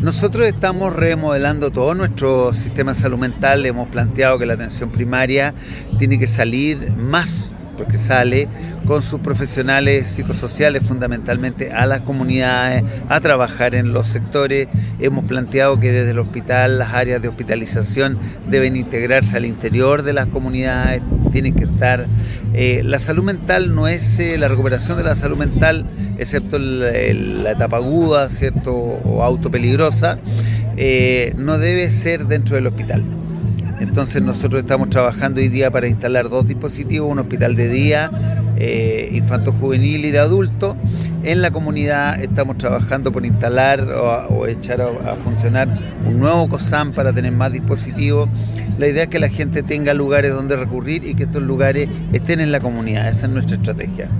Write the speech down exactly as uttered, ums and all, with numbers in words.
Nosotros estamos remodelando todo nuestro sistema de salud mental. Hemos planteado que la atención primaria tiene que salir más, porque sale con sus profesionales psicosociales fundamentalmente a las comunidades, a trabajar en los sectores. Hemos planteado que desde el hospital las áreas de hospitalización deben integrarse al interior de las comunidades, tienen que estar. Eh, la salud mental no es eh, la recuperación de la salud mental, excepto el, el, la etapa aguda, ¿cierto? O autopeligrosa, eh, no debe ser dentro del hospital. Entonces nosotros estamos trabajando hoy día para instalar dos dispositivos, un hospital de día, eh, infanto-juvenil y de adulto. En la comunidad estamos trabajando por instalar o, o echar a, a funcionar un nuevo COSAM para tener más dispositivos. La idea es que la gente tenga lugares donde recurrir y que estos lugares estén en la comunidad. Esa es nuestra estrategia.